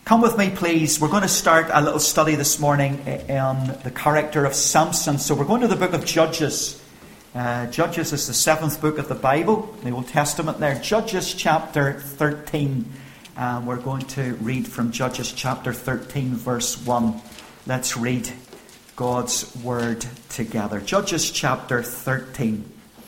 Come with me, please. We're going to start a little study this morning on the character of Samson. So we're going to the book of Judges. Judges is the 7th book of the Bible, the Old Testament there. Judges chapter 13. We're going to read from Judges chapter 13, verse 1. Let's read God's word together. Judges chapter 13.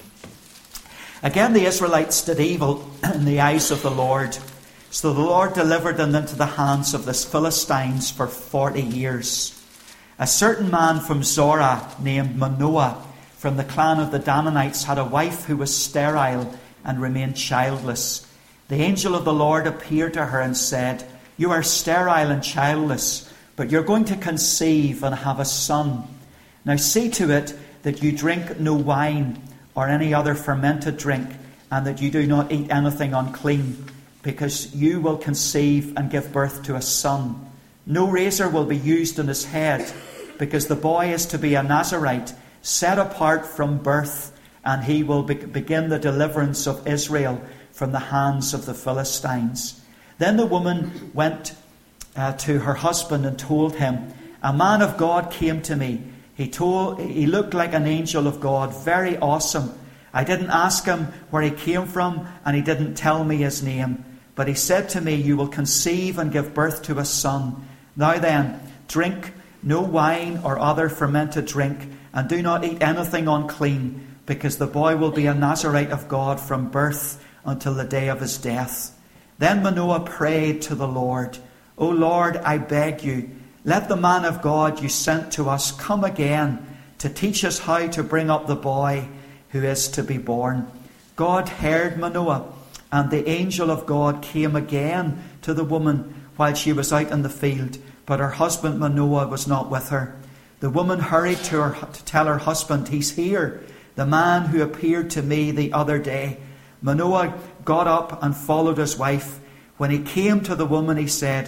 Again, the Israelites did evil in the eyes of the Lord. So the Lord delivered them into the hands of the Philistines for 40 years. A certain man from Zorah named Manoah from the clan of the Danites had a wife who was sterile and remained childless. The angel of the Lord appeared to her and said, "You are sterile and childless, but you're going to conceive and have a son. Now see to it that you drink no wine or any other fermented drink, and that you do not eat anything unclean, because you will conceive and give birth to a son. No razor will be used on his head, because the boy is to be a Nazirite, set apart from birth, and he will begin the deliverance of Israel from the hands of the Philistines." Then the woman went to her husband and told him, "A man of God came to me. He looked like an angel of God, very awesome. I didn't ask him where he came from, and he didn't tell me his name. But he said to me, 'You will conceive and give birth to a son. Now then, drink no wine or other fermented drink, and do not eat anything unclean, because the boy will be a Nazirite of God from birth until the day of his death.' Then Manoah prayed to the Lord, 'O Lord, I beg you, let the man of God you sent to us come again to teach us how to bring up the boy who is to be born.' God heard Manoah, and the angel of God came again to the woman while she was out in the field, but her husband Manoah was not with her. The woman hurried to tell her husband, 'He's here, the man who appeared to me the other day.' Manoah got up and followed his wife. When he came to the woman, he said,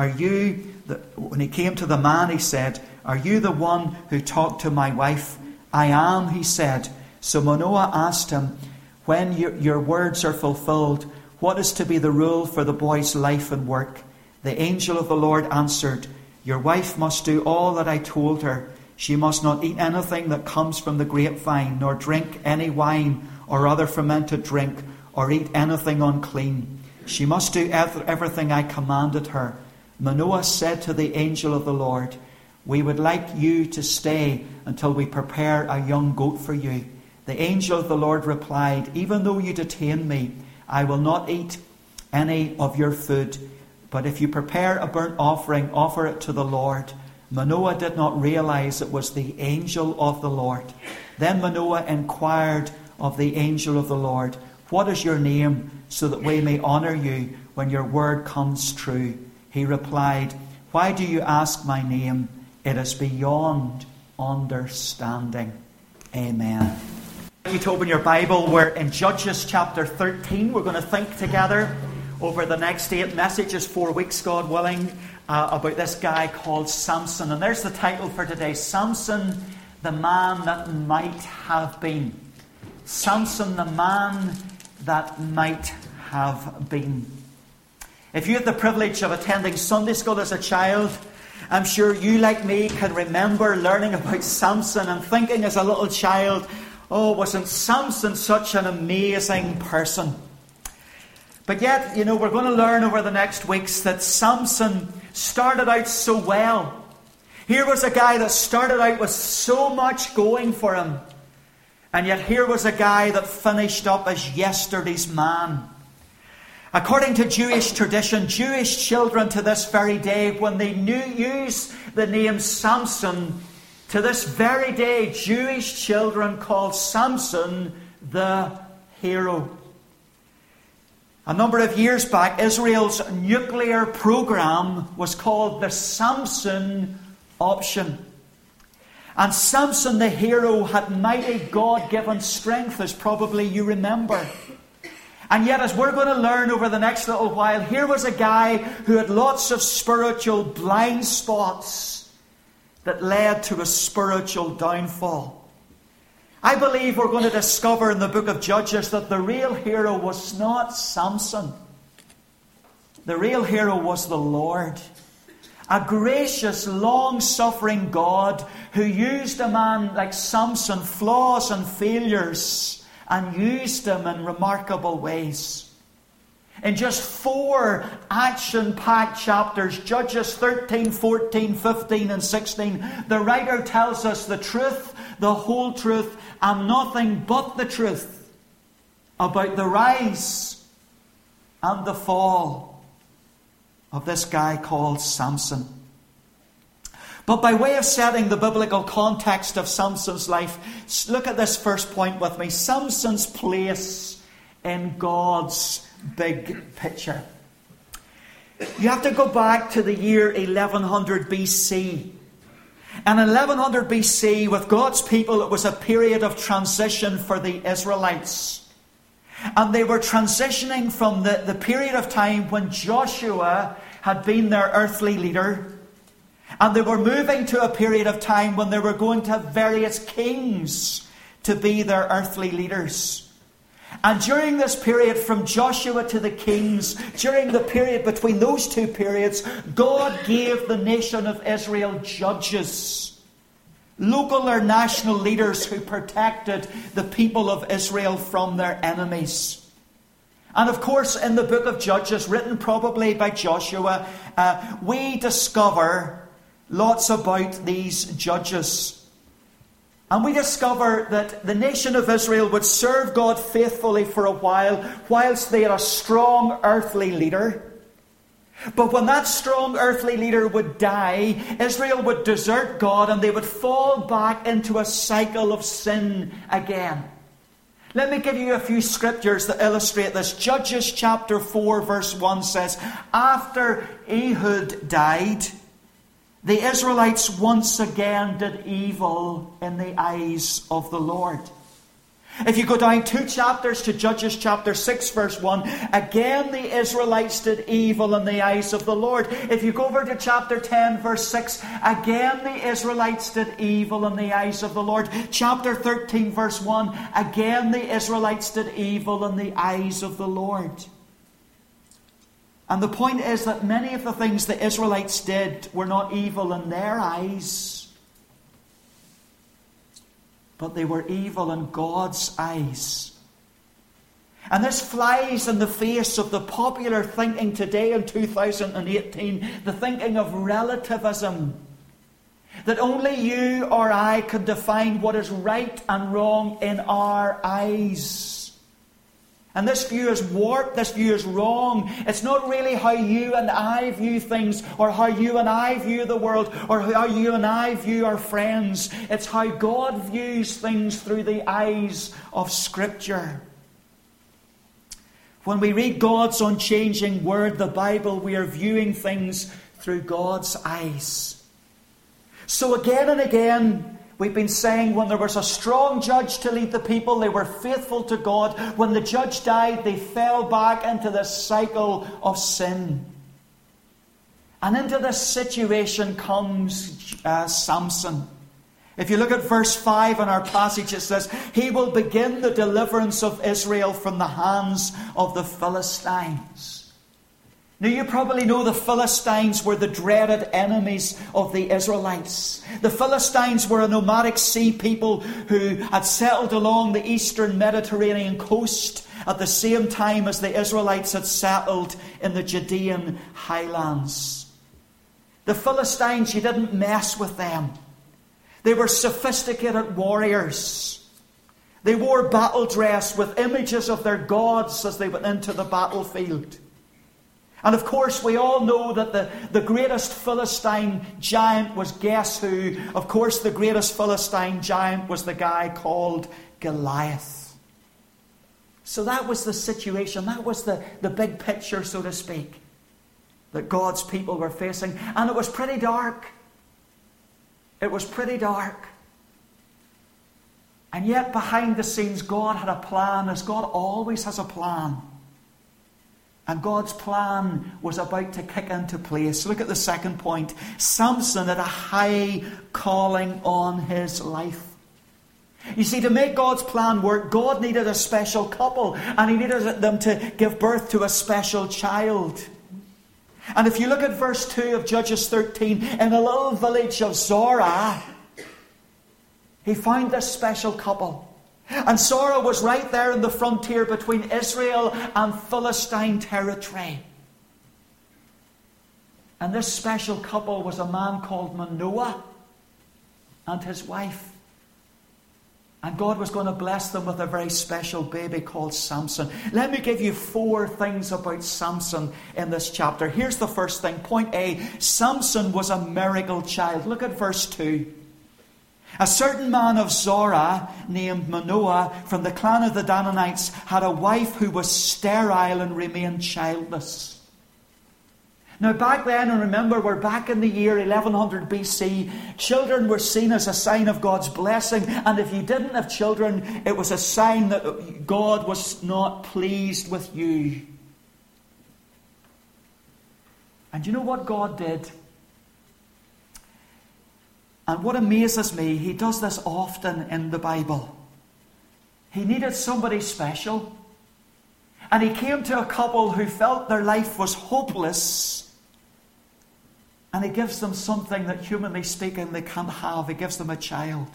When he came to the man, he said, 'Are you the one who talked to my wife?' 'I am,' he said. So Manoah asked him, 'When your words are fulfilled, what is to be the rule for the boy's life and work?' The angel of the Lord answered, 'Your wife must do all that I told her. She must not eat anything that comes from the grapevine, nor drink any wine or other fermented drink, or eat anything unclean. She must do everything I commanded her.' Manoah said to the angel of the Lord, 'We would like you to stay until we prepare a young goat for you.' The angel of the Lord replied, 'Even though you detain me, I will not eat any of your food. But if you prepare a burnt offering, offer it to the Lord.' Manoah did not realize it was the angel of the Lord. Then Manoah inquired of the angel of the Lord, 'What is your name, so that we may honor you when your word comes true?' He replied, 'Why do you ask my name? It is beyond understanding.'" Amen. You to open your Bible. We're in Judges chapter 13. We're going to think together over the next 8 messages, 4 weeks, God willing, about this guy called Samson. And there's the title for today: Samson, the man that might have been. Samson, the man that might have been. If you had the privilege of attending Sunday school as a child, I'm sure you, like me, can remember learning about Samson and thinking as a little child, "Oh, wasn't Samson such an amazing person?" But yet, we're going to learn over the next weeks that Samson started out so well. Here was a guy that started out with so much going for him. And yet here was a guy that finished up as yesterday's man. According to Jewish tradition, Jewish children to this very day, when they use the name Samson, to this very day, Jewish children call Samson the hero. A number of years back, Israel's nuclear program was called the Samson Option. And Samson the hero had mighty God-given strength, as probably you remember. And yet, as we're going to learn over the next little while, here was a guy who had lots of spiritual blind spots that led to a spiritual downfall. I believe we're going to discover in the book of Judges that the real hero was not Samson. The real hero was the Lord. A gracious, long-suffering God who used a man like Samson, flaws and failures, and used him in remarkable ways. In just 4 action-packed chapters, Judges 13, 14, 15 and 16, the writer tells us the truth, the whole truth, and nothing but the truth about the rise and the fall of this guy called Samson. But by way of setting the biblical context of Samson's life, look at this first point with me. Samson's place in God's big picture. You have to go back to the year 1100 BC. And in 1100 BC, with God's people, it was a period of transition for the Israelites. And they were transitioning from the period of time when Joshua had been their earthly leader. And they were moving to a period of time when they were going to have various kings to be their earthly leaders. And during this period, from Joshua to the kings, during the period between those two periods, God gave the nation of Israel judges, local or national leaders who protected the people of Israel from their enemies. And of course, in the book of Judges, written probably by Joshua, we discover lots about these judges. And we discover that the nation of Israel would serve God faithfully for a while, whilst they had a strong earthly leader. But when that strong earthly leader would die, Israel would desert God and they would fall back into a cycle of sin again. Let me give you a few scriptures that illustrate this. Judges chapter 4 verse 1 says, after Ehud died, the Israelites once again did evil in the eyes of the Lord. If you go down 2 chapters to Judges chapter 6 verse 1, again the Israelites did evil in the eyes of the Lord. If you go over to chapter 10 verse 6, again the Israelites did evil in the eyes of the Lord. Chapter 13 verse 1, again the Israelites did evil in the eyes of the Lord. And the point is that many of the things the Israelites did were not evil in their eyes, but they were evil in God's eyes. And this flies in the face of the popular thinking today in 2018, the thinking of relativism. That only you or I can define what is right and wrong in our eyes. And this view is warped, this view is wrong. It's not really how you and I view things, or how you and I view the world, or how you and I view our friends. It's how God views things through the eyes of Scripture. When we read God's unchanging Word, the Bible, we are viewing things through God's eyes. So again and again, we've been saying when there was a strong judge to lead the people, they were faithful to God. When the judge died, they fell back into this cycle of sin. And into this situation comes Samson. If you look at verse 5 in our passage, it says, he will begin the deliverance of Israel from the hands of the Philistines. Now you probably know the Philistines were the dreaded enemies of the Israelites. The Philistines were a nomadic sea people who had settled along the eastern Mediterranean coast at the same time as the Israelites had settled in the Judean highlands. The Philistines, you didn't mess with them. They were sophisticated warriors. They wore battle dress with images of their gods as they went into the battlefield. And of course, we all know that the greatest Philistine giant was, guess who? Of course, the greatest Philistine giant was the guy called Goliath. So that was the situation. That was the big picture, so to speak, that God's people were facing. And it was pretty dark. It was pretty dark. And yet, behind the scenes, God had a plan, as God always has a plan. And God's plan was about to kick into place. Look at the second point. Samson had a high calling on his life. You see, to make God's plan work, God needed a special couple. And he needed them to give birth to a special child. And if you look at verse 2 of Judges 13, in a little village of Zorah, he found this special couple. And Zorah was right there in the frontier between Israel and Philistine territory. And this special couple was a man called Manoah and his wife. And God was going to bless them with a very special baby called Samson. Let me give you 4 things about Samson in this chapter. Here's the first thing. Point A, Samson was a miracle child. Look at verse 2. A certain man of Zorah named Manoah from the clan of the Danites had a wife who was sterile and remained childless. Now back then, and remember we're back in the year 1100 BC, children were seen as a sign of God's blessing, and if you didn't have children, it was a sign that God was not pleased with you. And you know what God did? And what amazes me, He does this often in the Bible. He needed somebody special. And He came to a couple who felt their life was hopeless. And He gives them something that, humanly speaking, they can't have. He gives them a child.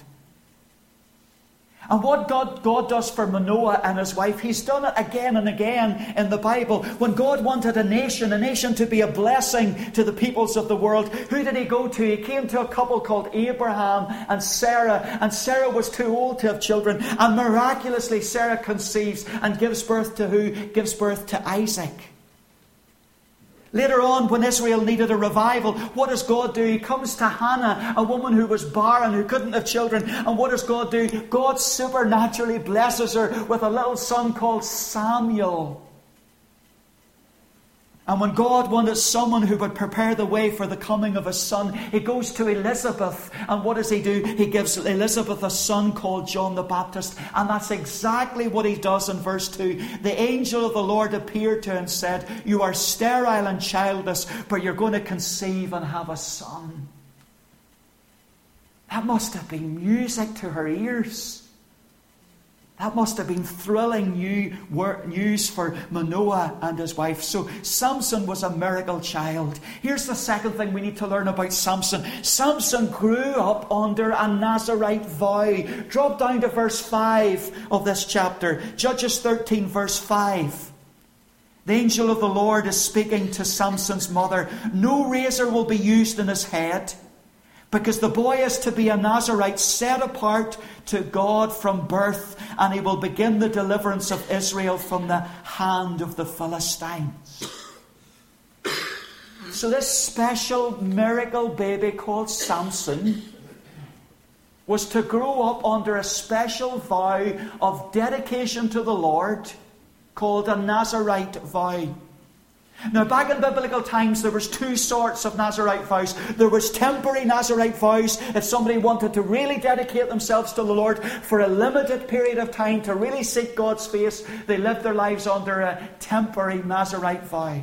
And what God does for Manoah and his wife, He's done it again and again in the Bible. When God wanted a nation to be a blessing to the peoples of the world, who did He go to? He came to a couple called Abraham and Sarah. And Sarah was too old to have children. And miraculously, Sarah conceives and gives birth to who? Gives birth to Isaac. Later on, when Israel needed a revival, what does God do? He comes to Hannah, a woman who was barren, who couldn't have children. And what does God do? God supernaturally blesses her with a little son called Samuel. And when God wanted someone who would prepare the way for the coming of His Son, He goes to Elizabeth. And what does He do? He gives Elizabeth a son called John the Baptist. And that's exactly what He does in verse 2. The angel of the Lord appeared to her and said, "You are sterile and childless, but you're going to conceive and have a son." That must have been music to her ears. That must have been thrilling news for Manoah and his wife. So Samson was a miracle child. Here's the second thing we need to learn about Samson. Samson grew up under a Nazirite vow. Drop down to verse 5 of this chapter. Judges 13 verse 5. The angel of the Lord is speaking to Samson's mother. No razor will be used in his head, because the boy is to be a Nazirite set apart to God from birth, and he will begin the deliverance of Israel from the hand of the Philistines. So this special miracle baby called Samson was to grow up under a special vow of dedication to the Lord called a Nazirite vow. Now, back in biblical times, there was 2 sorts of Nazirite vows. There was temporary Nazirite vows. If somebody wanted to really dedicate themselves to the Lord for a limited period of time to really seek God's face, they lived their lives under a temporary Nazirite vow.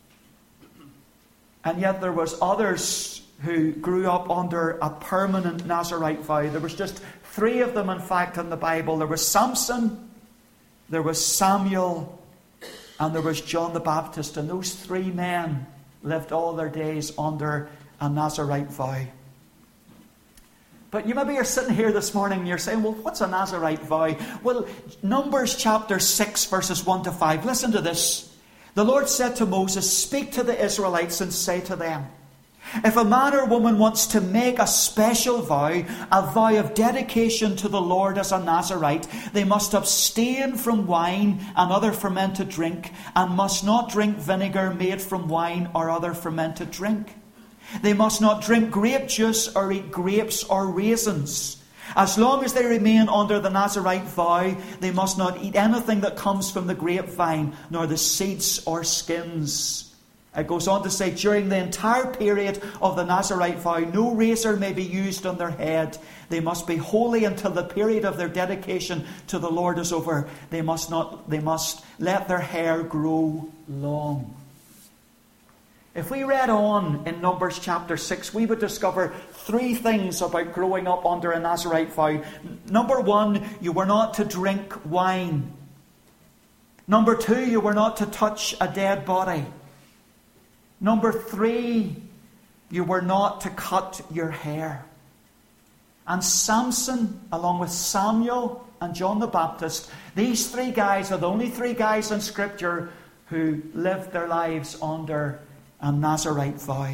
And yet there was others who grew up under a permanent Nazirite vow. There was just 3 of them, in fact, in the Bible. There was Samson, there was Samuel, and there was John the Baptist. And those 3 men lived all their days under a Nazirite vow. But you maybe are sitting here this morning and you're saying, well, what's a Nazirite vow? Well, Numbers chapter 6 verses 1 to 5. Listen to this. The Lord said to Moses, "Speak to the Israelites and say to them, if a man or woman wants to make a special vow, a vow of dedication to the Lord as a Nazirite, they must abstain from wine and other fermented drink, and must not drink vinegar made from wine or other fermented drink. They must not drink grape juice or eat grapes or raisins. As long as they remain under the Nazirite vow, they must not eat anything that comes from the grapevine, nor the seeds or skins." It goes on to say, during the entire period of the Nazirite vow, no razor may be used on their head. They must be holy until the period of their dedication to the Lord is over. They must let their hair grow long. If we read on in Numbers chapter 6, we would discover 3 things about growing up under a Nazirite vow. Number 1, you were not to drink wine. Number 2, you were not to touch a dead body. Number 3, you were not to cut your hair. And Samson, along with Samuel and John the Baptist, these 3 guys are the only 3 guys in Scripture who lived their lives under a Nazirite vow.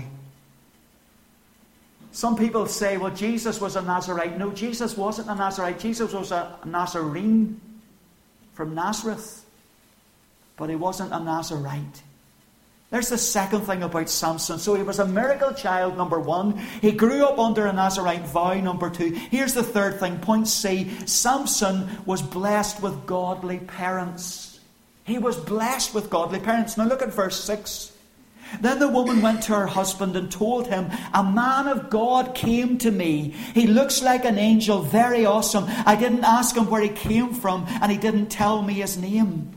Some people say, well, Jesus was a Nazirite. No, Jesus wasn't a Nazirite. Jesus was a Nazarene from Nazareth. But he wasn't a Nazirite. There's the second thing about Samson. So he was a miracle child, number 1. He grew up under a Nazirite vow, number 2. Here's the third thing, point C. Samson was blessed with godly parents. He was blessed with godly parents. Now look at verse 6. Then the woman went to her husband and told him, a man of God came to me. He looks like an angel, very awesome. I didn't ask him where he came from, and he didn't tell me his name.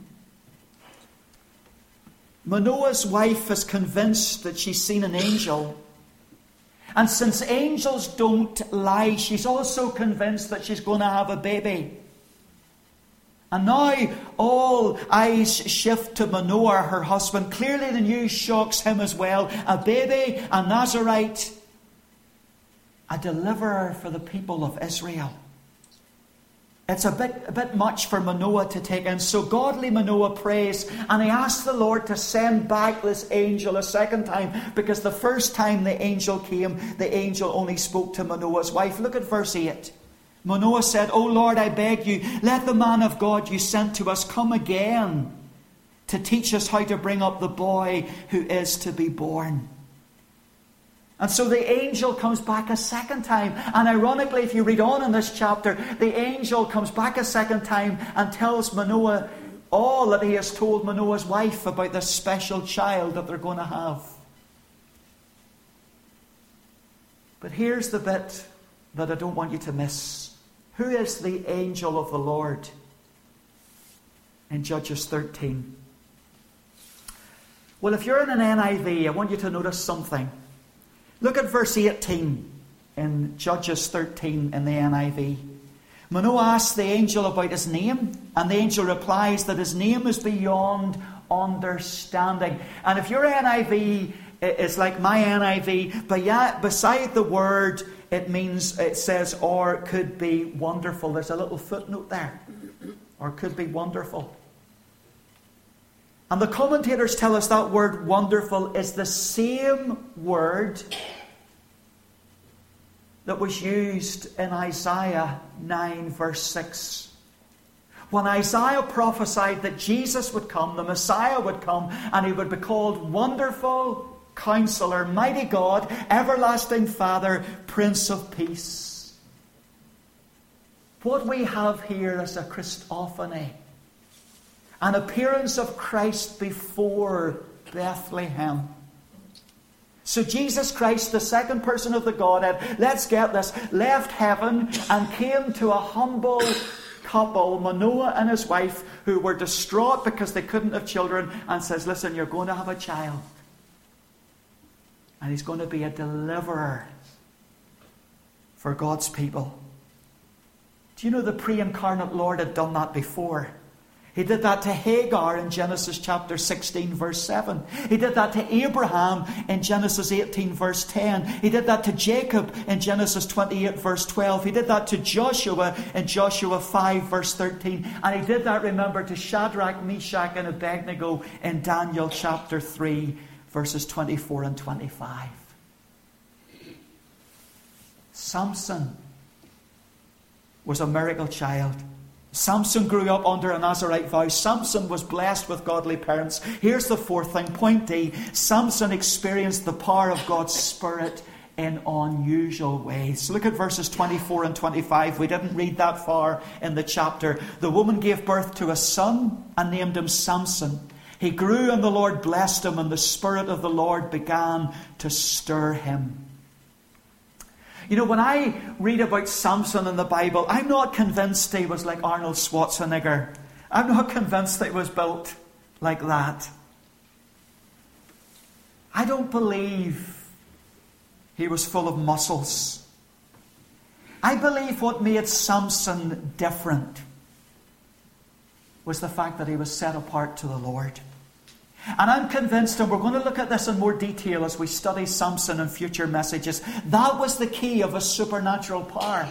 Manoah's wife is convinced that she's seen an angel. And since angels don't lie, she's also convinced that she's going to have a baby. And now all eyes shift to Manoah, her husband. Clearly the news shocks him as well. A baby, a Nazirite, a deliverer for the people of Israel. It's a bit much for Manoah to take in. So godly Manoah prays, and he asks the Lord to send back this angel a second time, because the first time the angel came, the angel only spoke to Manoah's wife. Look at verse 8. Manoah said, O Lord, I beg you, let the man of God you sent to us come again to teach us how to bring up the boy who is to be born. And so the angel comes back a second time. And ironically, if you read on in this chapter, the angel comes back a second time and tells Manoah all that he has told Manoah's wife about this special child that they're going to have. But here's the bit that I don't want you to miss. Who is the angel of the Lord? In Judges 13. Well, if you're in an NIV, I want you to notice something. Look at verse 18 in Judges 13 in the NIV. Manoah asks the angel about his name, and the angel replies that his name is beyond understanding. And if your NIV is like my NIV, but beside the word, it says, or could be wonderful. There's a little footnote there. Or could be wonderful. And the commentators tell us that word wonderful is the same word that was used in Isaiah 9 verse 6. When Isaiah prophesied that Jesus would come, the Messiah would come, and he would be called Wonderful Counselor, Mighty God, Everlasting Father, Prince of Peace. What we have here is a Christophany, an appearance of Christ before Bethlehem. So Jesus Christ, the second person of the Godhead, let's get this, left heaven and came to a humble couple, Manoah and his wife, who were distraught because they couldn't have children, and says, listen, you're going to have a child. And he's going to be a deliverer for God's people. Do you know the pre-incarnate Lord had done that before? He did that to Hagar in Genesis chapter 16 verse 7. He did that to Abraham in Genesis 18 verse 10. He did that to Jacob in Genesis 28 verse 12. He did that to Joshua in Joshua 5 verse 13. And he did that, remember, to Shadrach, Meshach and Abednego in Daniel chapter 3 verses 24 and 25. Samson was a miracle child. Samson grew up under a Nazirite vow. Samson was blessed with godly parents. Here's the fourth thing, point D. Samson experienced the power of God's Spirit in unusual ways. Look at verses 24 and 25. We didn't read that far in the chapter. The woman gave birth to a son and named him Samson. He grew and the Lord blessed him, and the Spirit of the Lord began to stir him. You know, when I read about Samson in the Bible, I'm not convinced he was like Arnold Schwarzenegger. I'm not convinced that he was built like that. I don't believe he was full of muscles. I believe what made Samson different was the fact that he was set apart to the Lord. And I'm convinced, and we're going to look at this in more detail as we study Samson in future messages, that was the key of his supernatural power.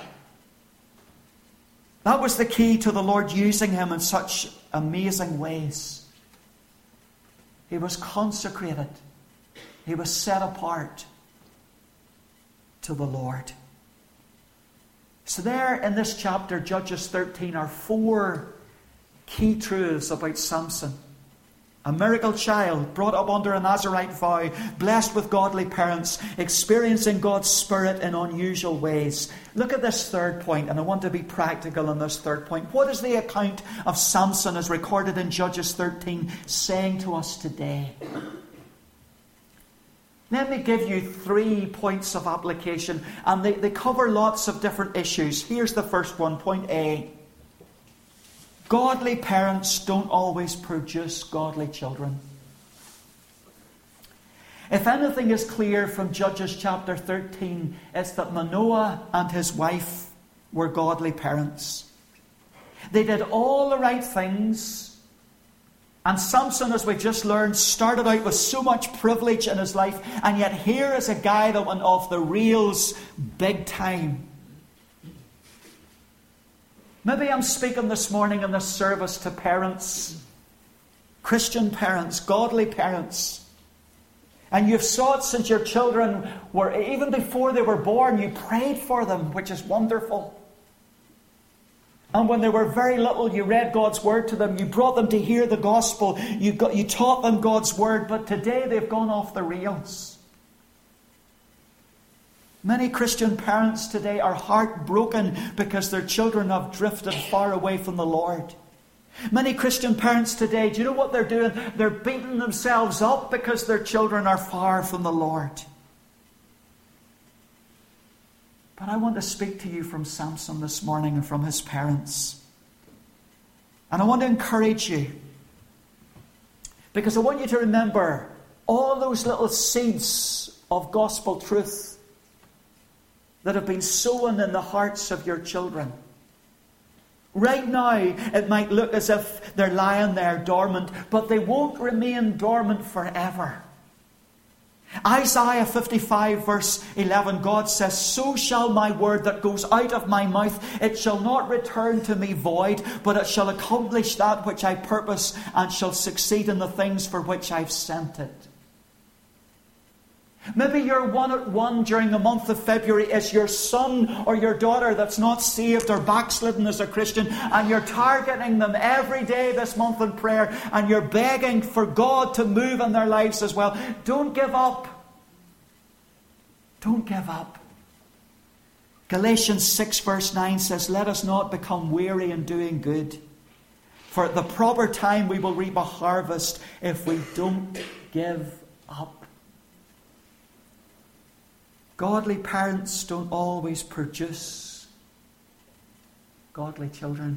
That was the key to the Lord using him in such amazing ways. He was consecrated. He was set apart to the Lord. So there in this chapter, Judges 13, are 4 key truths about Samson. A miracle child, brought up under a Nazirite vow, blessed with godly parents, experiencing God's Spirit in unusual ways. Look at this third point, and I want to be practical on this third point. What is the account of Samson as recorded in Judges 13 saying to us today? Let me give you 3 points of application, and they cover lots of different issues. Here's the first one, point A. Godly parents don't always produce godly children. If anything is clear from Judges chapter 13, it's that Manoah and his wife were godly parents. They did all the right things. And Samson, as we just learned, started out with so much privilege in his life. And yet here is a guy that went off the rails big time. Maybe I'm speaking this morning in this service to parents, Christian parents, godly parents. And you've sought since your children were, even before they were born, you prayed for them, which is wonderful. And when they were very little, you read God's Word to them. You brought them to hear the gospel. You taught them God's Word. But today they've gone off the rails. Many Christian parents today are heartbroken because their children have drifted far away from the Lord. Many Christian parents today, do you know what they're doing? They're beating themselves up because their children are far from the Lord. But I want to speak to you from Samson this morning and from his parents. And I want to encourage you, because I want you to remember all those little seeds of gospel truth that have been sown in the hearts of your children. Right now, it might look as if they're lying there dormant, but they won't remain dormant forever. Isaiah 55 verse 11, God says, "So shall my word that goes out of my mouth, it shall not return to me void, but it shall accomplish that which I purpose, and shall succeed in the things for which I've sent it." Maybe your one during the month of February is your son or your daughter that's not saved or backslidden as a Christian, and you're targeting them every day this month in prayer, and you're begging for God to move in their lives as well. Don't give up. Don't give up. Galatians 6 verse 9 says, "Let us not become weary in doing good, for at the proper time we will reap a harvest if we don't give up." Godly parents don't always produce godly children.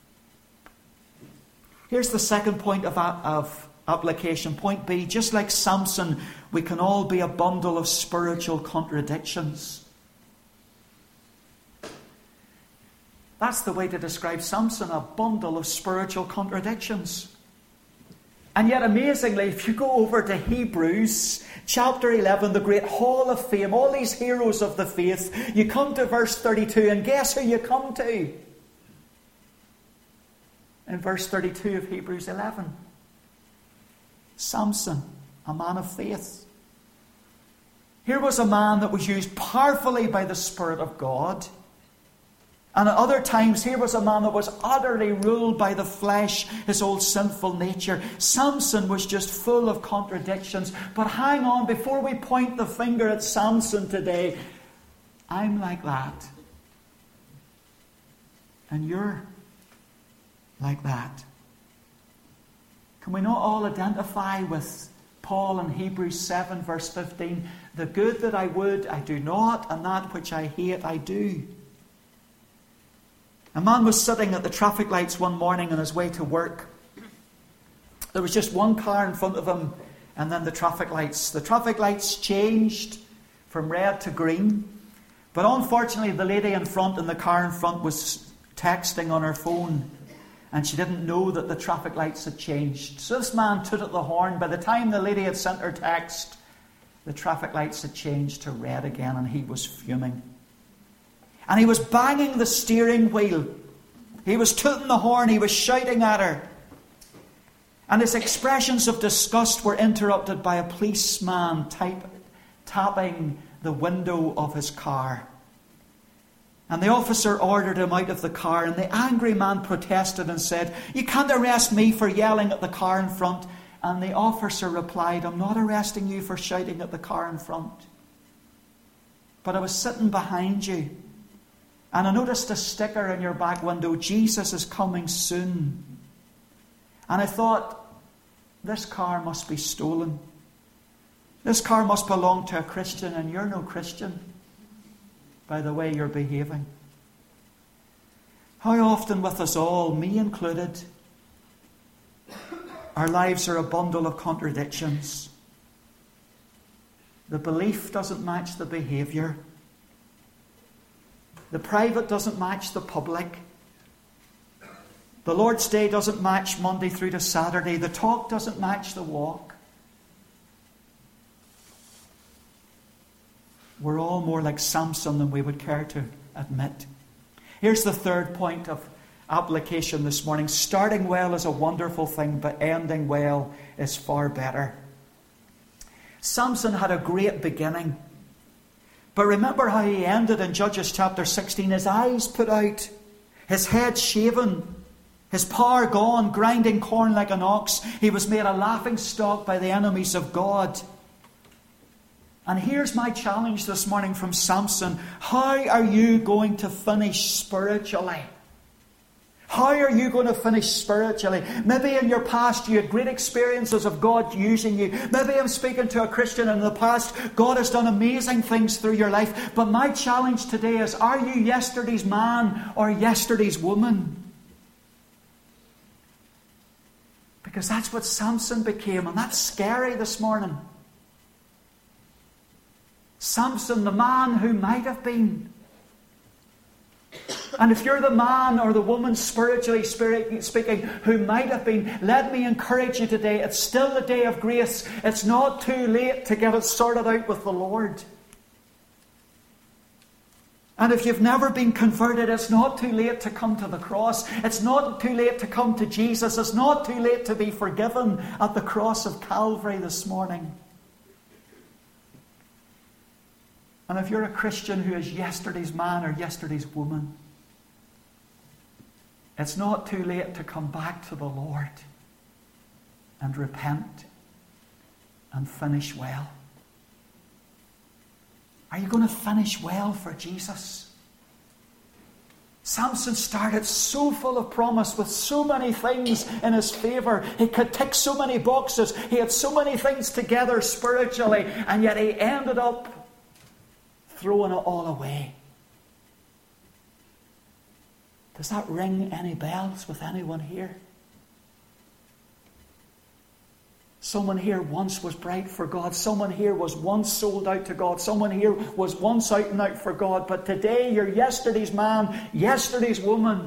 Here's the second point of application. Point B, just like Samson, we can all be a bundle of spiritual contradictions. That's the way to describe Samson, a bundle of spiritual contradictions. And yet, amazingly, if you go over to Hebrews chapter 11, the great hall of fame, all these heroes of the faith, you come to verse 32, and guess who you come to? In verse 32 of Hebrews 11. Samson, a man of faith. Here was a man that was used powerfully by the Spirit of God. And at other times, here was a man that was utterly ruled by the flesh, his old sinful nature. Samson was just full of contradictions. But hang on, before we point the finger at Samson today, I'm like that. And you're like that. Can we not all identify with Paul in Hebrews 7 verse 15? "The good that I would, I do not, and that which I hate, I do." A man was sitting at the traffic lights one morning on his way to work. There was just one car in front of him, and then the traffic lights. The traffic lights changed from red to green. But unfortunately, the lady in front in the car in front was texting on her phone. And she didn't know that the traffic lights had changed. So this man tooted the horn. By the time the lady had sent her text, the traffic lights had changed to red again, and he was fuming. And he was banging the steering wheel. He was tooting the horn. He was shouting at her. And his expressions of disgust were interrupted by a policeman tapping the window of his car. And the officer ordered him out of the car, and the angry man protested and said, "You can't arrest me for yelling at the car in front." And the officer replied, "I'm not arresting you for shouting at the car in front. But I was sitting behind you, and I noticed a sticker in your back window, 'Jesus is coming soon.' And I thought, this car must be stolen. This car must belong to a Christian, and you're no Christian by the way you're behaving." How often with us all, me included, our lives are a bundle of contradictions. The belief doesn't match the behaviour. The private doesn't match the public. The Lord's Day doesn't match Monday through to Saturday. The talk doesn't match the walk. We're all more like Samson than we would care to admit. Here's the third point of application this morning. Starting well is a wonderful thing, but ending well is far better. Samson had a great beginning. But remember how he ended in Judges chapter 16. His eyes put out, his head shaven, his power gone, grinding corn like an ox. He was made a laughing stock by the enemies of God. And here's my challenge this morning from Samson. How are you going to finish spiritually? How are you going to finish spiritually? Maybe in your past you had great experiences of God using you. Maybe I'm speaking to a Christian in the past. God has done amazing things through your life. But my challenge today is, are you yesterday's man or yesterday's woman? Because that's what Samson became, and that's scary this morning. Samson, the man who might have been. And if you're the man or the woman, spiritually speaking, who might have been, let me encourage you today. It's still the day of grace. It's not too late to get it sorted out with the Lord. And if you've never been converted, it's not too late to come to the cross. It's not too late to come to Jesus. It's not too late to be forgiven at the cross of Calvary this morning. And if you're a Christian who is yesterday's man or yesterday's woman, it's not too late to come back to the Lord and repent and finish well. Are you going to finish well for Jesus? Samson started so full of promise with so many things in his favour. He could tick so many boxes. He had so many things together spiritually, and yet he ended up throwing it all away. Does that ring any bells with anyone here? Someone here once was bright for God. Someone here was once sold out to God. Someone here was once out and out for God. But today you're yesterday's man, yesterday's woman.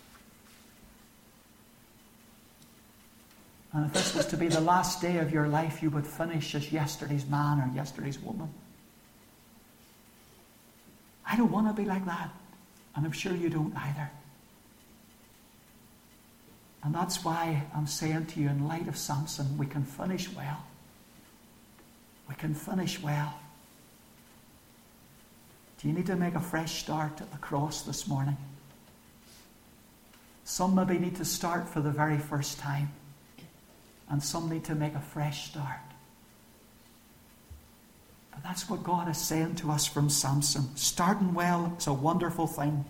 And if this was to be the last day of your life, you would finish as yesterday's man or yesterday's woman. I don't want to be like that. And I'm sure you don't either. And that's why I'm saying to you, in light of Samson, we can finish well. We can finish well. Do you need to make a fresh start at the cross this morning? Some maybe need to start for the very first time. And some need to make a fresh start. But that's what God is saying to us from Samson. Starting well is a wonderful thing.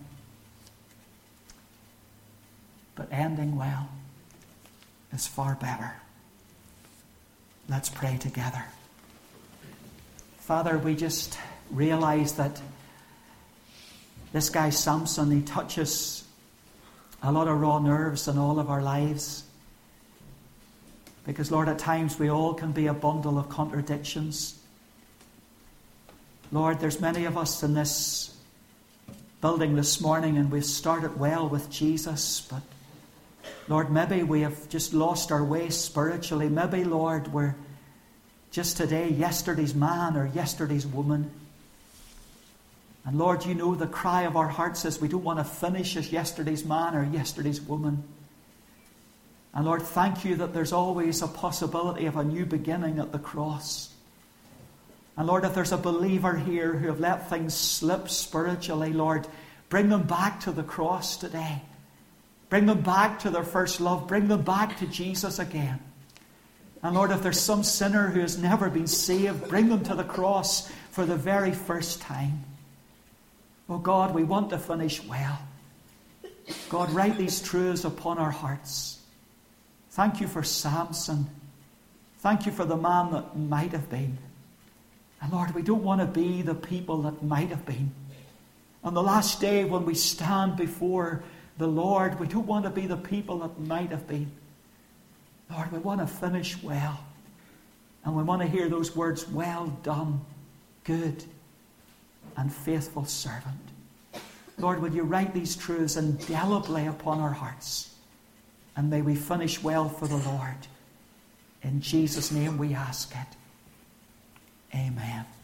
But ending well is far better. Let's pray together. Father, we just realize that this guy Samson, he touches a lot of raw nerves in all of our lives. Because, Lord, at times we all can be a bundle of contradictions. Lord, there's many of us in this building this morning, and we've started well with Jesus, but Lord, maybe we have just lost our way spiritually. Maybe, Lord, we're just today yesterday's man or yesterday's woman. And Lord, you know the cry of our hearts is we don't want to finish as yesterday's man or yesterday's woman. And Lord, thank you that there's always a possibility of a new beginning at the cross. And Lord, if there's a believer here who have let things slip spiritually, Lord, bring them back to the cross today. Bring them back to their first love. Bring them back to Jesus again. And Lord, if there's some sinner who has never been saved, bring them to the cross for the very first time. Oh God, we want to finish well. God, write these truths upon our hearts. Thank you for Samson. Thank you for the man that might have been. And Lord, we don't want to be the people that might have been. On the last day when we stand before the Lord, we don't want to be the people that might have been. Lord, we want to finish well. And we want to hear those words, well done, good and faithful servant. Lord, would you write these truths indelibly upon our hearts? And may we finish well for the Lord. In Jesus' name we ask it. Amen.